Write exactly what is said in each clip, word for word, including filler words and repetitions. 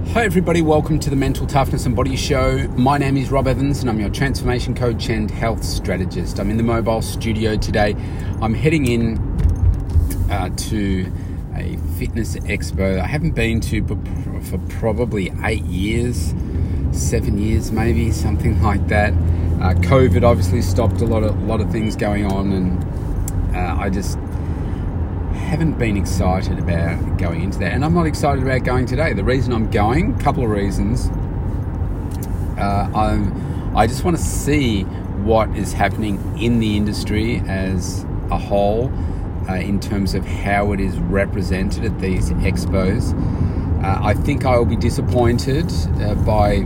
Hi everybody, welcome to the Mental Toughness and Body Show. My name is Rob Evans and I'm your transformation coach and health strategist. I'm in the mobile studio today. I'm heading in uh, to a fitness expo I haven't been to for probably eight years, seven years maybe, something like that. Uh, COVID obviously stopped a lot of, lot of things going on, and uh, I just haven't been excited about going into that, and I'm not excited about going today. The reason I'm going, a couple of reasons. Uh, I'm, I just want to see what is happening in the industry as a whole, uh, in terms of how it is represented at these expos. Uh, I think I will be disappointed uh, by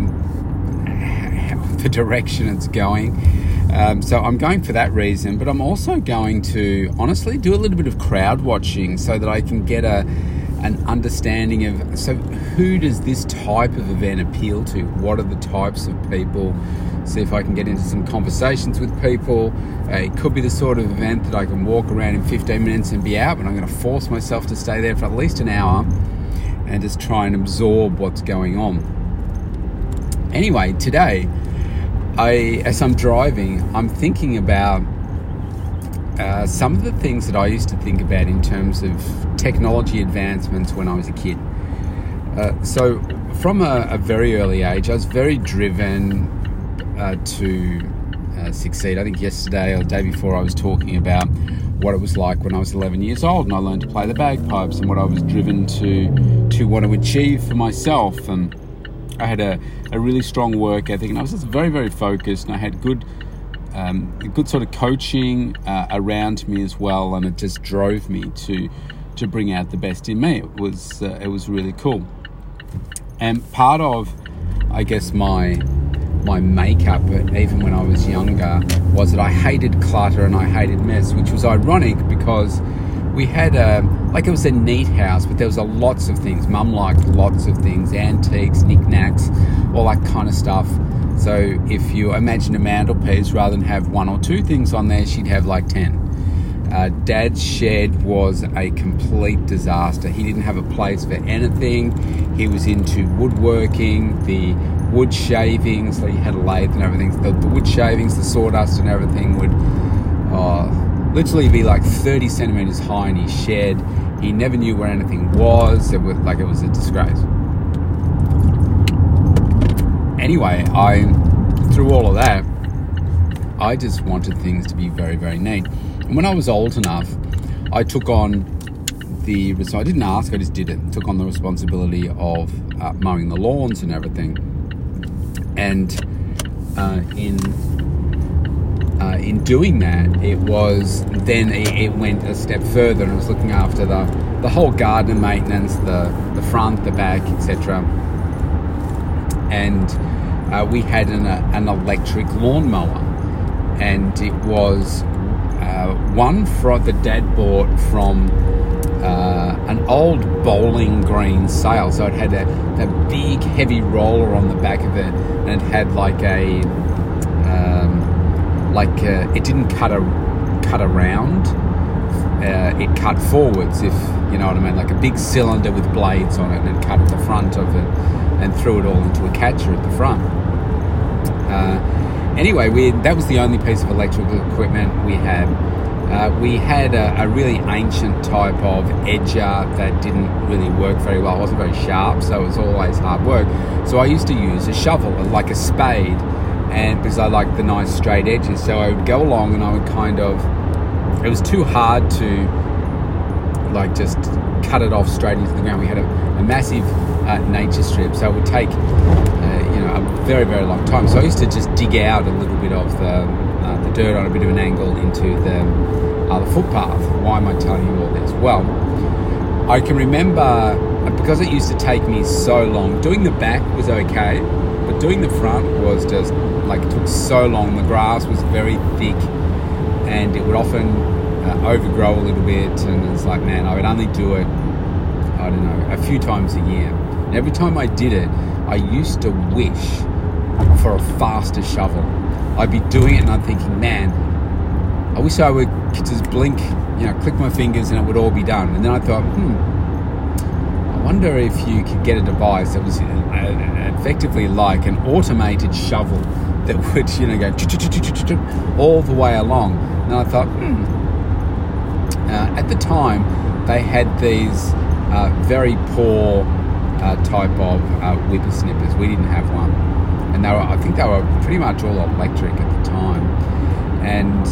the direction it's going. Um, so I'm going for that reason, but I'm also going to honestly do a little bit of crowd watching so that I can get a an understanding of, so who does this type of event appeal to? What are the types of people? See if I can get into some conversations with people. Uh, it could be the sort of event that I can walk around in fifteen minutes and be out, but I'm going to force myself to stay there for at least an hour and just try and absorb what's going on. Anyway, today, I, as I'm driving, I'm thinking about uh, some of the things that I used to think about in terms of technology advancements when I was a kid. Uh, so from a, a very early age, I was very driven uh, to uh, succeed. I think yesterday or the day before I was talking about what it was like when I was eleven years old and I learned to play the bagpipes and what I was driven to, to want to achieve for myself. And I had a, a really strong work ethic, and I was just very, very focused, and I had good um, good sort of coaching uh, around me as well, and it just drove me to to bring out the best in me. It was uh, it was really cool. And part of, I guess, my my makeup, even when I was younger, was that I hated clutter and I hated mess, which was ironic because we had a, like it was a neat house, but there was a lots of things. Mum liked lots of things, antiques, knickknacks, all that kind of stuff. So if you imagine a mantelpiece, rather than have one or two things on there, she'd have like ten. Uh, Dad's shed was a complete disaster. He didn't have a place for anything. He was into woodworking, the wood shavings, so he had a lathe and everything. The, the wood shavings, the sawdust and everything would oh, literally be like thirty centimeters high in his shed. He never knew where anything was. It was like it was a disgrace. Anyway, I through all of that, I just wanted things to be very, very neat. And when I was old enough, I took on the, I didn't ask, I just did it. Took on the responsibility of uh, mowing the lawns and everything. And uh, in uh, in doing that, it was then it, it went a step further, and I was looking after the the whole garden maintenance, the the front, the back, et cetera. And uh, we had an uh, an electric lawnmower, and it was uh, one from the dad bought from uh, an old Bowling Green sale. So it had a, a big heavy roller on the back of it, and it had like a um, like a, it didn't cut a cut around. Uh, it cut forwards, if you know what I mean, like a big cylinder with blades on it, and it cut at the front of it and threw it all into a catcher at the front. Uh, anyway, we that was the only piece of electrical equipment we had. Uh, we had a, a really ancient type of edger that didn't really work very well. It wasn't very sharp, so it was always hard work. So I used to use a shovel, like a spade, and because I liked the nice straight edges. So I would go along and I would kind of, it was too hard to like just cut it off straight into the ground. We had a, a massive uh, nature strip, so it would take uh, you know a very, very long time. So I used to just dig out a little bit of the Uh, the dirt on a bit of an angle into the, uh, the footpath. Why am I telling you all this? Well, I can remember, because it used to take me so long, doing the back was okay, but doing the front was just, like, it took so long. The grass was very thick, and it would often uh, overgrow a little bit, and it's like, man, I would only do it, I don't know, a few times a year. And every time I did it, I used to wish for a faster shovel. I'd be doing it and I'm thinking, man, I wish I would just blink, you know, click my fingers and it would all be done. And then I thought, hmm, I wonder if you could get a device that was uh, effectively like an automated shovel that would, you know, go all the way along. And I thought, hmm. Uh, at the time, they had these uh, very poor uh, type of uh, whippersnippers. We didn't have one, and they were, I think they were pretty much all electric at the time. And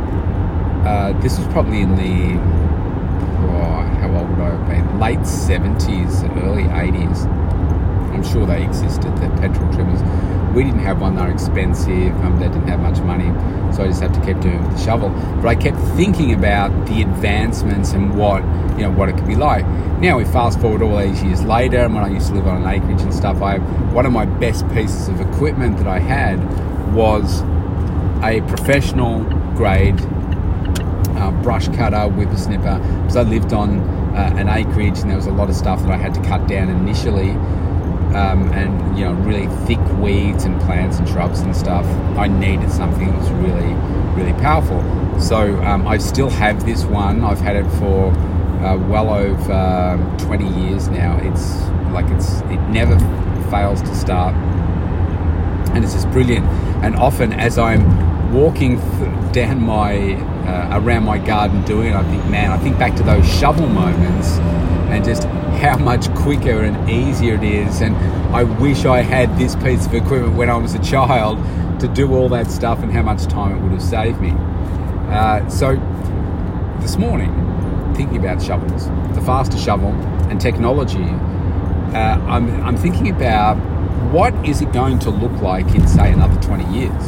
uh, this was probably in the oh, how old would I have been? Late seventies, early eighties. I'm sure they existed. The petrol trimmers. We didn't have one. They were expensive. Um, they didn't have much money, so I just had to keep doing it with the shovel. But I kept thinking about the advancements and what you know what it could be like. Now we fast forward all these years later, and when I used to live on an acreage and stuff, I one of my best pieces of equipment that I had was a professional grade uh, brush cutter, whippersnipper, because I lived on uh, an acreage and there was a lot of stuff that I had to cut down initially. Um, and you know, really thick weeds and plants and shrubs and stuff. I needed something that was really, really powerful. So um, I still have this one. I've had it for uh, well over um, twenty years now. It's like it's it never fails to start, and it's just brilliant. And often, as I'm walking th- down my uh, around my garden doing it, I think, man, I think back to those shovel moments and just how much quicker and easier it is. And I wish I had this piece of equipment when I was a child to do all that stuff, and how much time it would have saved me. Uh, so this morning, thinking about shovels, the faster shovel and technology, uh, I'm, I'm thinking about what is it going to look like in, say, another twenty years?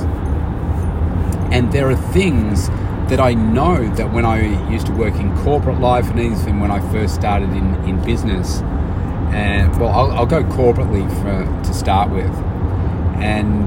And there are things that I know that when I used to work in corporate life, and even when I first started in, in business, and well, I'll, I'll go corporately for, to start with, and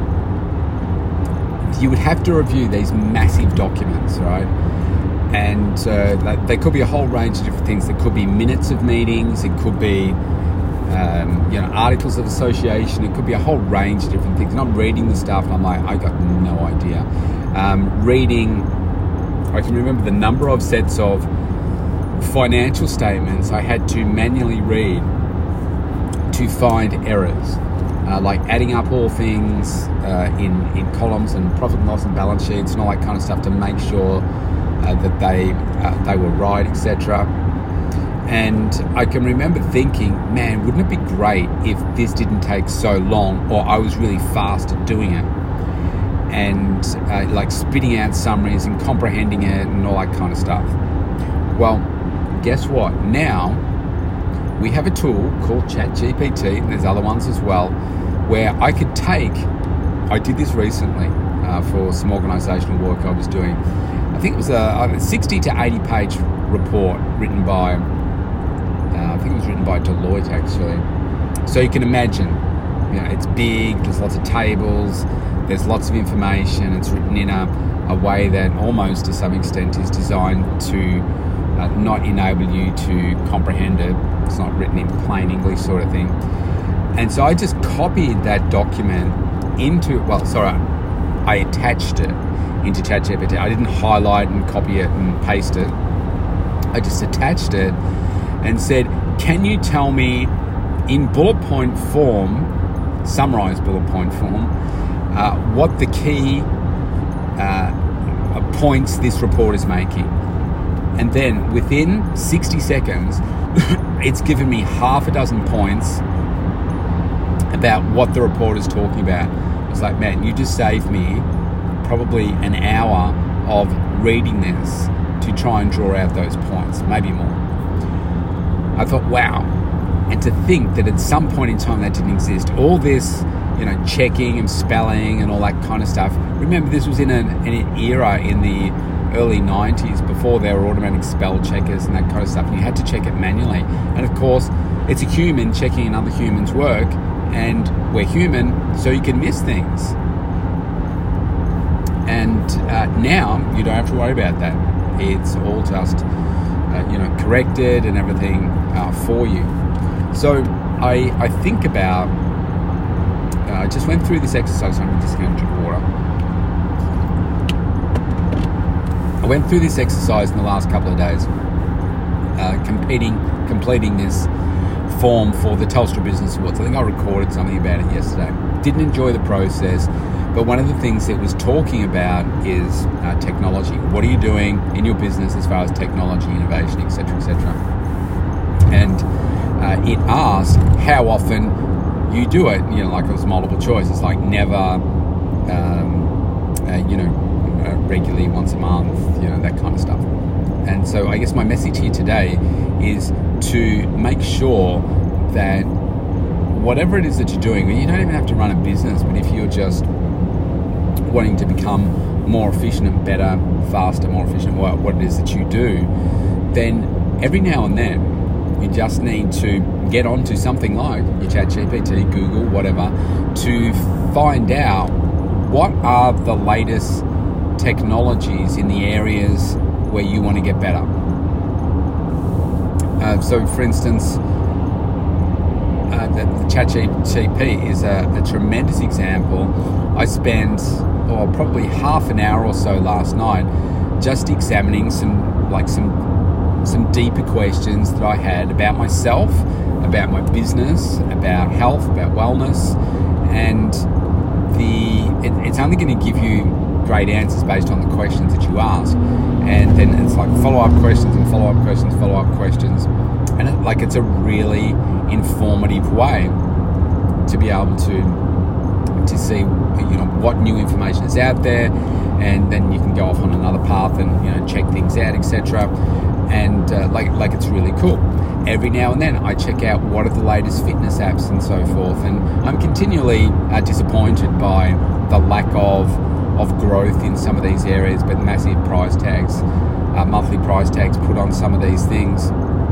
you would have to review these massive documents, right? And uh, they could be a whole range of different things. There could be minutes of meetings, it could be um, you know, articles of association, it could be a whole range of different things. And I'm reading the stuff and I'm like, I got no idea. Um, reading I can remember the number of sets of financial statements I had to manually read to find errors, uh, like adding up all things uh, in, in columns and profit and loss and balance sheets and all that kind of stuff to make sure uh, that they uh, they were right, et cetera. And I can remember thinking, man, wouldn't it be great if this didn't take so long, or I was really fast at doing it? And uh, like spitting out summaries and comprehending it and all that kind of stuff. Well, guess what? Now we have a tool called ChatGPT, and there's other ones as well, where I could take, I did this recently uh, for some organisational work I was doing. I think it was a, a sixty to eighty page report written by, uh, I think it was written by Deloitte actually. So you can imagine, you know, it's big, there's lots of tables, there's lots of information. It's written in a, a way that almost to some extent is designed to uh, not enable you to comprehend it. It's not written in plain English sort of thing. And so I just copied that document into, well, sorry, I attached it into ChatGPT. I didn't highlight and copy it and paste it. I just attached it and said, can you tell me in bullet point form, summarized bullet point form, Uh, what the key uh, points this report is making. And then within sixty seconds, it's given me half a dozen points about what the report is talking about. It's like, man, you just saved me probably an hour of reading this to try and draw out those points, maybe more. I thought, wow. And to think that at some point in time that didn't exist. All this, you know, checking and spelling and all that kind of stuff. Remember, this was in an, an era in the early nineties before there were automatic spell checkers and that kind of stuff, and you had to check it manually. And of course, it's a human checking another human's work, and we're human, so you can miss things. And uh, now you don't have to worry about that. It's all just, uh, you know, corrected and everything uh, for you. So I, I think about, uh, I just went through this exercise, so I'm just going to drink water. I went through this exercise in the last couple of days, uh, competing, completing this perform for the Telstra Business Awards. I think I recorded something about it yesterday. Didn't enjoy the process, but one of the things it was talking about is uh, technology. What are you doing in your business as far as technology, innovation, et cetera, et cetera? And uh, it asked how often you do it. You know, like it was multiple choice. It's like never, um, uh, you know, uh, regularly, once a month, you know, that kind of stuff. And so I guess my message here today is to make sure that whatever it is that you're doing, you don't even have to run a business, but if you're just wanting to become more efficient and better, faster, more efficient, what, what it is that you do, then every now and then you just need to get onto something like your ChatGPT, Google, whatever, to find out what are the latest technologies in the areas where you want to get better. Uh, so, for instance, uh, the, the ChatGPT is a, a tremendous example. I spent oh, probably half an hour or so last night just examining some like some some deeper questions that I had about myself, about my business, about health, about wellness, and the it, it's only going to give you great answers based on the questions that you ask. And then it's like follow-up questions and follow-up questions, follow-up questions. And it, like it's a really informative way to be able to to see, you know, what new information is out there, and then you can go off on another path and, you know, check things out, et cetera. And uh, like like it's really cool. Every now and then I check out what are the latest fitness apps and so forth, and I'm continually uh, disappointed by the lack of of growth in some of these areas, but massive price tags, uh, monthly price tags put on some of these things.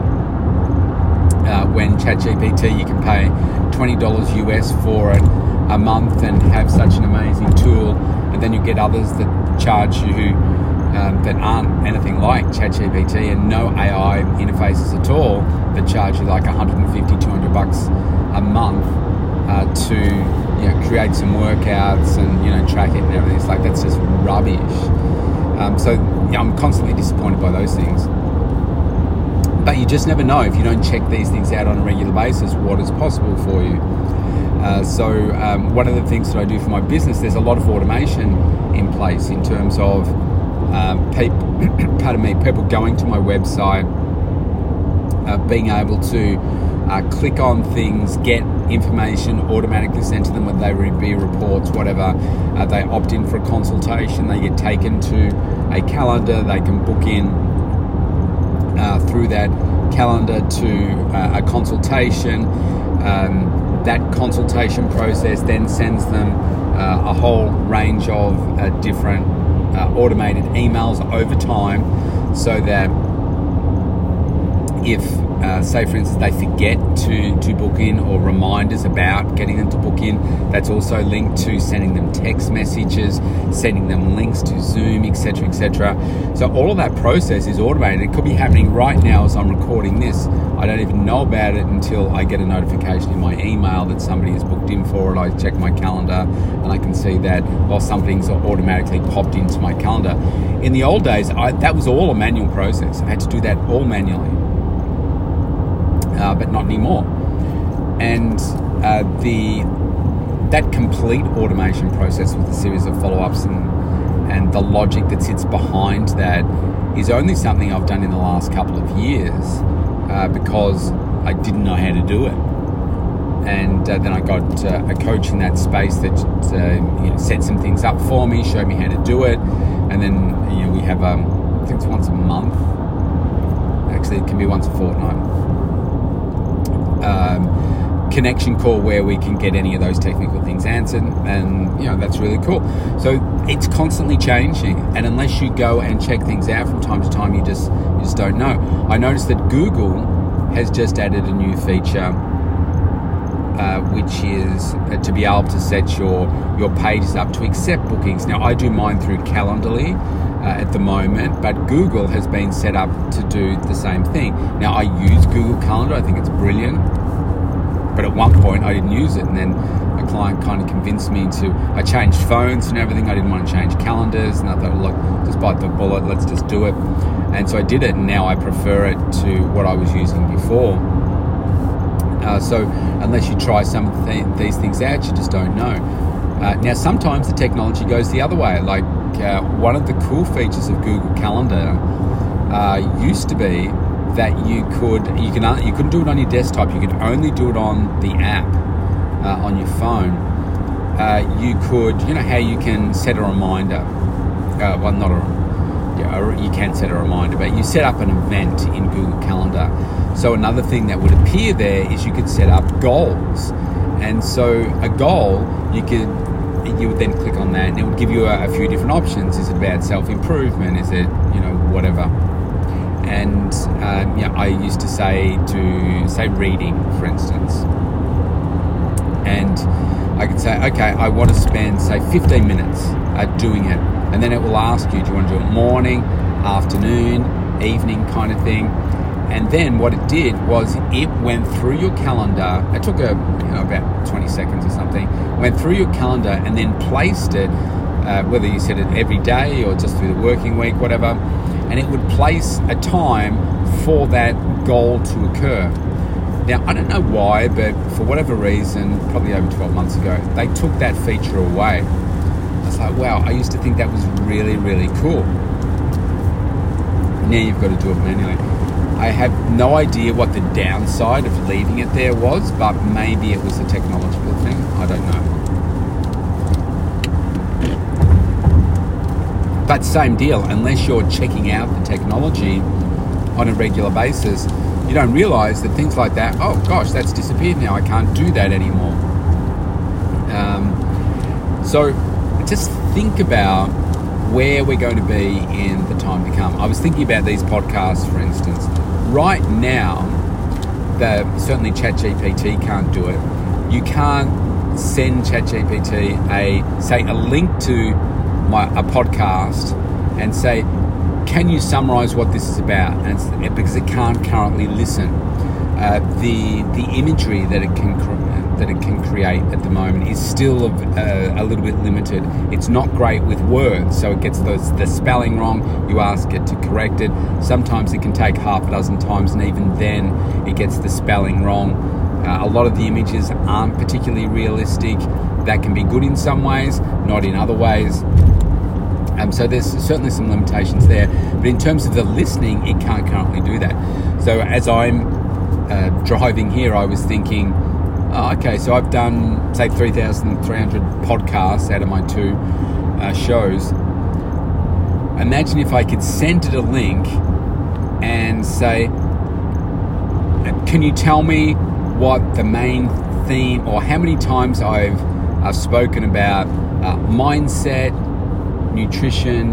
Uh, when ChatGPT, you can pay twenty dollars U S for it a month and have such an amazing tool, and then you get others that charge you um, that aren't anything like ChatGPT and no A I interfaces at all, that charge you like one hundred fifty, two hundred bucks a month uh, to, you know, create some workouts and, you know, track it and everything. It's like, that's just rubbish. Um, so yeah, I'm constantly disappointed by those things. But you just never know, if you don't check these things out on a regular basis, what is possible for you. Uh, so um, one of the things that I do for my business, there's a lot of automation in place in terms of um, people, pardon me, people going to my website, uh, being able to uh, click on things, get information automatically sent to them, whether they review reports, whatever. Uh, they opt in for a consultation, they get taken to a calendar, they can book in uh, through that calendar to uh, a consultation. Um, that consultation process then sends them uh, a whole range of uh, different uh, automated emails over time, so that if Uh, say for instance they forget to, to book in, or reminders about getting them to book in, that's also linked to sending them text messages, sending them links to Zoom, etc, et cetera. So all of that process is automated. It could be happening right now as I'm recording this. I don't even know about it until I get a notification in my email that somebody has booked in for it. I check my calendar and I can see that, well, something's automatically popped into my calendar. In the old days, I, that was all a manual process. I had to do that all manually. Uh, but not anymore. And uh, the that complete automation process with a series of follow-ups and and the logic that sits behind that is only something I've done in the last couple of years uh, because I didn't know how to do it. And uh, then I got uh, a coach in that space that uh, you know, set some things up for me, showed me how to do it, and then you know we have um, I think it's once a month. Actually, it can be once a fortnight. Um, connection call where we can get any of those technical things answered, and you know that's really cool. So it's constantly changing, and unless you go and check things out from time to time, you just you just don't know. I noticed that Google has just added a new feature, uh, which is uh, to be able to set your your pages up to accept bookings. Now I do mine through Calendarly uh, at the moment, but Google has been set up to do the same thing. Now I use Google Calendar, I think it's brilliant, but at one point I didn't use it, and then a client kind of convinced me to, I changed phones and everything, I didn't want to change calendars, and I thought, look, just bite the bullet, let's just do it. And so I did it, and now I prefer it to what I was using before. Uh, so unless you try some of the th- these things out, you just don't know. Uh, now, sometimes the technology goes the other way. Like uh, one of the cool features of Google Calendar uh, used to be that you could you can you couldn't do it on your desktop. You could only do it on the app uh, on your phone. Uh, you could, you know, how you can set a reminder. Uh, well, not a yeah, you can set a reminder, but you set up an event in Google Calendar. So another thing that would appear there is you could set up goals. And so a goal, you could you would then click on that, and it would give you a, a few different options. Is it about self-improvement? Is it, you know, whatever? And um, yeah, I used to say to say reading, for instance, and I could say, okay, I want to spend say fifteen minutes uh, doing it, and then it will ask you, do you want to do it morning, afternoon, evening, kind of thing. And then what it did was it went through your calendar. It took a you know about twenty seconds or something. Went through your calendar and then placed it, uh, whether you set it every day or just through the working week, whatever. And it would place a time for that goal to occur. Now, I don't know why, but for whatever reason, probably over twelve months ago, they took that feature away. I was like, wow, I used to think that was really, really cool. Now you've got to do it manually. I have no idea what the downside of leaving it there was, but maybe it was a technological thing. I don't know. But same deal, unless you're checking out the technology on a regular basis, you don't realise that things like that, oh gosh, that's disappeared now, I can't do that anymore. Um, so just think about where we're going to be in the time to come. I was thinking about these podcasts, for instance. Right now, the, certainly ChatGPT can't do it. You can't send ChatGPT a, say, a link to my, a podcast and say, can you summarize what this is about? And it's, because it can't currently listen. Uh, the the imagery that it can that it can create at the moment is still a, a little bit limited. It's not great with words, so it gets those, the spelling wrong. You ask it to correct it. Sometimes it can take half a dozen times, and even then it gets the spelling wrong. Uh, a lot of the images aren't particularly realistic. That can be good in some ways, not in other ways. Um, so there's certainly some limitations there. But in terms of the listening, it can't currently do that. So as I'm uh, driving here, I was thinking, oh, okay, so I've done, say, three thousand three hundred podcasts out of my two uh, shows. Imagine if I could send it a link and say, can you tell me what the main theme, or how many times I've uh, spoken about uh, mindset, nutrition,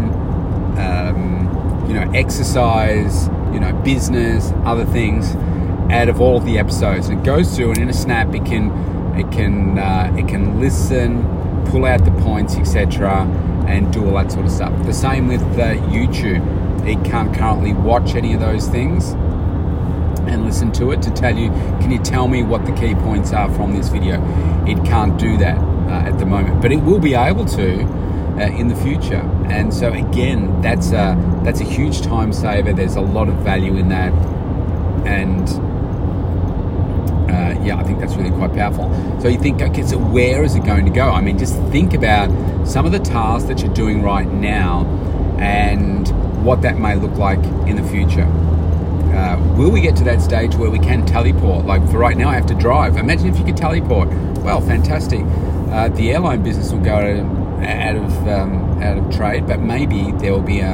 um, you know, exercise, you know, business, other things, out of all of the episodes. And it goes through, and in a snap, it can, it can, uh, it can listen, pull out the points, et cetera, and do all that sort of stuff. The same with uh, YouTube. It can't currently watch any of those things and listen to it to tell you, can you tell me what the key points are from this video? It can't do that uh, at the moment, but it will be able to uh, in the future. And so again, that's a that's a huge time saver. There's a lot of value in that, and uh, yeah, I think that's really quite powerful. So you think, okay, so where is it going to go? I mean, just think about some of the tasks that you're doing right now and what that may look like in the future. Uh, will we get to that stage where we can teleport? Like for right now, I have to drive. Imagine if you could teleport. Well, fantastic. Uh, the airline business will go out of um, out of trade, but maybe there will be a,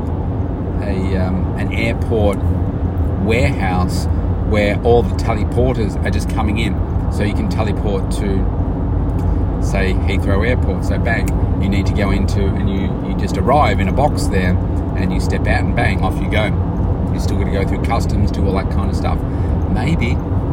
a um, an airport warehouse where all the teleporters are just coming in. So you can teleport to, say, Heathrow Airport. So bang, you need to go into, and you, you just arrive in a box there, and you step out and bang, off you go. You're still going to go through customs, do all that kind of stuff. Maybe.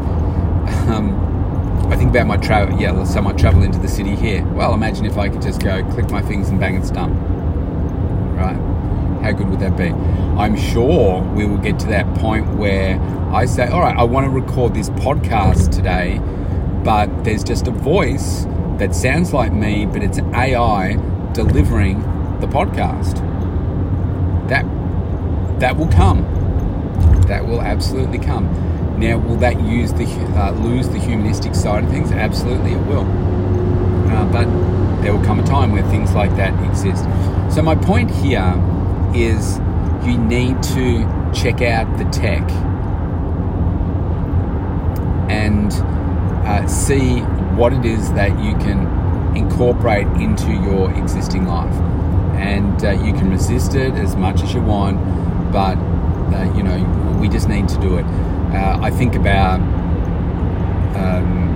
Um, I think about my travel. Yeah, so my travel into the city here. Well, imagine if I could just go, click my fingers, and bang, it's done. Right? How good would that be? I'm sure we will get to that point where I say, all right, I want to record this podcast today, but there's just a voice that sounds like me, but it's A I delivering the podcast. That that will come. That will absolutely come. Now, will that use the uh, lose the humanistic side of things? Absolutely, it will. Uh, but there will come a time where things like that exist. So my point here is you need to check out the tech and uh, see what it is that you can incorporate into your existing life. And uh, you can resist it as much as you want, but uh, you know, we just need to do it. Uh, I think about um,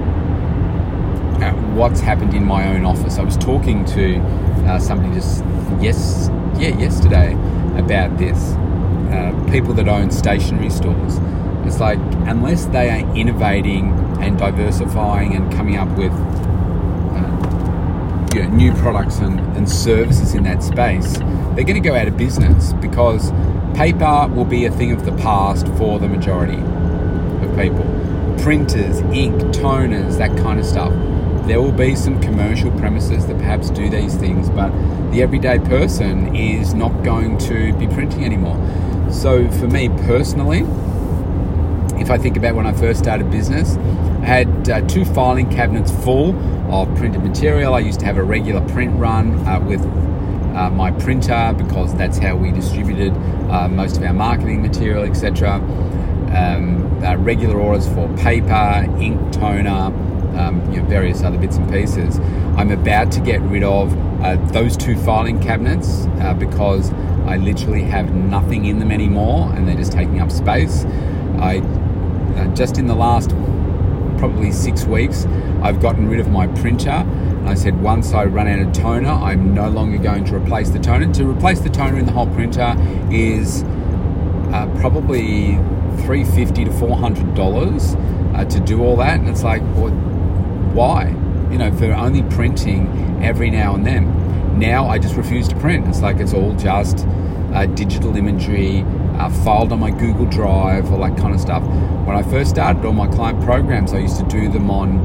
uh, what's happened in my own office. I was talking to uh, somebody just yes, yeah, yesterday about this. Uh, people that own stationery stores. It's like, unless they are innovating and diversifying and coming up with uh, you know, new products and, and services in that space, they're going to go out of business, because paper will be a thing of the past for the majority of people. Printers, ink, toners, that kind of stuff. There will be some commercial premises that perhaps do these things, but the everyday person is not going to be printing anymore. So for me personally, if I think about when I first started business, I had uh, two filing cabinets full of printed material. I used to have a regular print run uh, with uh, my printer, because that's how we distributed uh, most of our marketing material, et cetera. Um, uh, regular orders for paper, ink, toner, um, you know, various other bits and pieces. I'm about to get rid of uh, those two filing cabinets uh, because I literally have nothing in them anymore, and they're just taking up space. I uh, just in the last probably six weeks, I've gotten rid of my printer. And I said, once I run out of toner, I'm no longer going to replace the toner. To replace the toner in the whole printer is uh, probably three hundred fifty dollars to four hundred dollars uh, to do all that. And it's like, well, why? You know, for only printing every now and then. Now I just refuse to print. It's like, it's all just uh, digital imagery, uh, filed on my Google Drive, all that kind of stuff. When I first started all my client programs, I used to do them on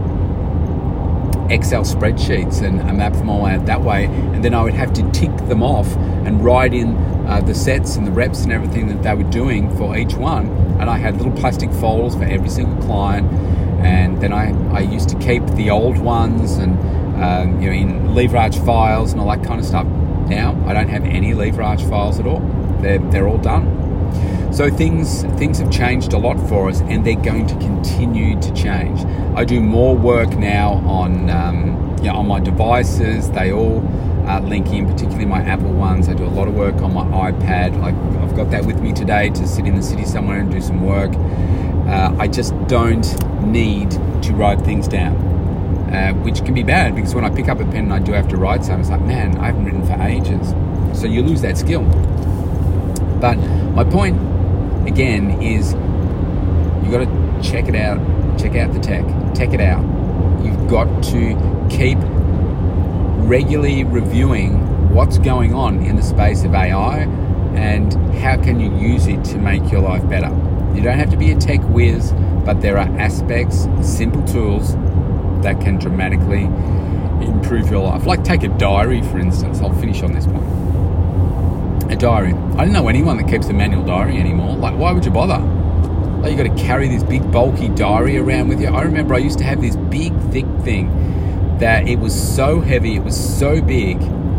Excel spreadsheets and I map them all out that way, and then I would have to tick them off and write in uh, the sets and the reps and everything that they were doing for each one, and I had little plastic folders for every single client, and then I, I used to keep the old ones and um, you know, in Lever Arch files and all that kind of stuff. Now I don't have any Lever Arch files at all. They're, they're all done. So things things have changed a lot for us, and they're going to continue to change. I do more work now on um, you know, on my devices. They all uh, link in, particularly my Apple ones. I do a lot of work on my iPad. Like, I've got that with me today to sit in the city somewhere and do some work. Uh, I just don't need to write things down, uh, which can be bad, because when I pick up a pen and I do have to write something, it's like, man, I haven't written for ages. So you lose that skill. But my point, again, is you got to check it out. Check out the tech. Tech it out. You've got to keep regularly reviewing what's going on in the space of A I and how can you use it to make your life better. You don't have to be a tech whiz, but there are aspects, simple tools that can dramatically improve your life. Like, take a diary, for instance. I'll finish on this point. A diary. I don't know anyone that keeps a manual diary anymore. Like, why would you bother? Like, you got to carry this big bulky diary around with you. I remember I used to have this big thick thing that it was so heavy, it was so big,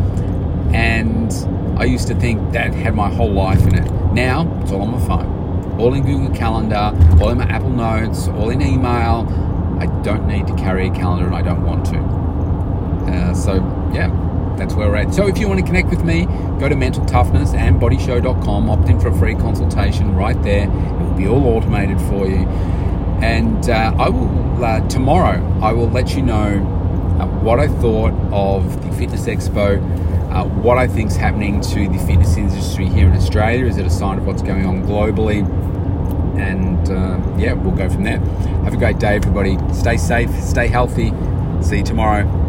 and I used to think that had my whole life in it. Now it's all on my phone, all in Google Calendar, all in my Apple Notes, all in email. I don't need to carry a calendar, and I don't want to. Uh, so yeah, that's where we're at. So if you want to connect with me, go to mental toughness and body show dot com, opt in for a free consultation right there. It will be all automated for you. And uh, I will, uh, tomorrow, I will let you know uh, what I thought of the Fitness Expo, uh, what I think is happening to the fitness industry here in Australia. Is it a sign of what's going on globally? And uh, yeah, we'll go from there. Have a great day, everybody. Stay safe, stay healthy. See you tomorrow.